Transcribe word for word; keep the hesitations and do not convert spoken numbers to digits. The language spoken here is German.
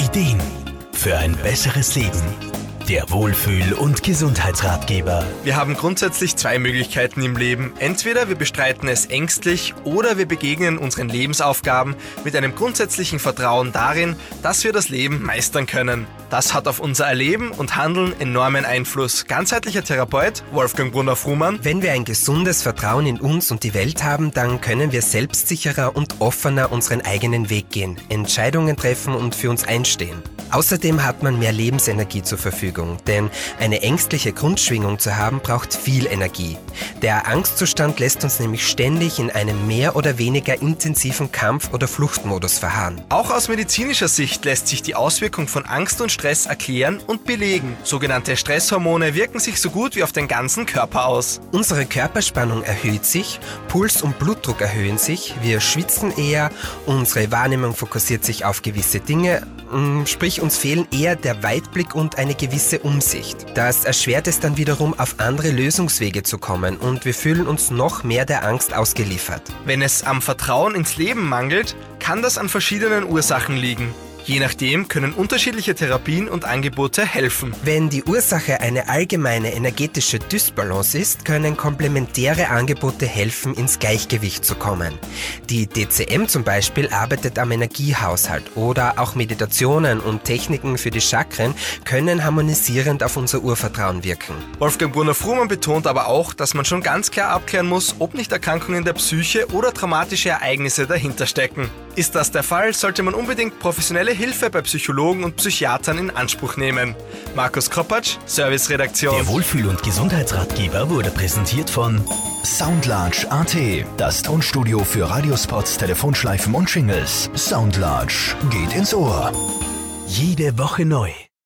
Ideen für ein besseres Leben. Der Wohlfühl- und Gesundheitsratgeber. Wir haben grundsätzlich zwei Möglichkeiten im Leben. Entweder wir bestreiten es ängstlich oder wir begegnen unseren Lebensaufgaben mit einem grundsätzlichen Vertrauen darin, dass wir das Leben meistern können. Das hat auf unser Erleben und Handeln enormen Einfluss. Ganzheitlicher Therapeut Wolfgang Brunner-Frumann. Wenn wir ein gesundes Vertrauen in uns und die Welt haben, dann können wir selbstsicherer und offener unseren eigenen Weg gehen, Entscheidungen treffen und für uns einstehen. Außerdem hat man mehr Lebensenergie zur Verfügung, denn eine ängstliche Grundschwingung zu haben, braucht viel Energie. Der Angstzustand lässt uns nämlich ständig in einem mehr oder weniger intensiven Kampf- oder Fluchtmodus verharren. Auch aus medizinischer Sicht lässt sich die Auswirkung von Angst und Stress erklären und belegen. Sogenannte Stresshormone wirken sich so gut wie auf den ganzen Körper aus. Unsere Körperspannung erhöht sich, Puls und Blutdruck erhöhen sich, wir schwitzen eher, unsere Wahrnehmung fokussiert sich auf gewisse Dinge, sprich uns fehlen eher der Weitblick und eine gewisse Umsicht. Das erschwert es dann wiederum, auf andere Lösungswege zu kommen und wir fühlen uns noch mehr der Angst ausgeliefert. Wenn es am Vertrauen ins Leben mangelt, kann das an verschiedenen Ursachen liegen. Je nachdem können unterschiedliche Therapien und Angebote helfen. Wenn die Ursache eine allgemeine energetische Dysbalance ist, können komplementäre Angebote helfen, ins Gleichgewicht zu kommen. Die D C M zum Beispiel arbeitet am Energiehaushalt oder auch Meditationen und Techniken für die Chakren können harmonisierend auf unser Urvertrauen wirken. Wolfgang Brunner-Frumann betont aber auch, dass man schon ganz klar abklären muss, ob nicht Erkrankungen der Psyche oder traumatische Ereignisse dahinter stecken. Ist das der Fall, sollte man unbedingt professionelle Hilfe bei Psychologen und Psychiatern in Anspruch nehmen. Markus Kropatsch, Serviceredaktion. Der Wohlfühl- und Gesundheitsratgeber wurde präsentiert von Soundlarge Punkt a t, das Tonstudio für Radiospots, Telefonschleifen und Jingles. Soundlarge geht ins Ohr. Jede Woche neu.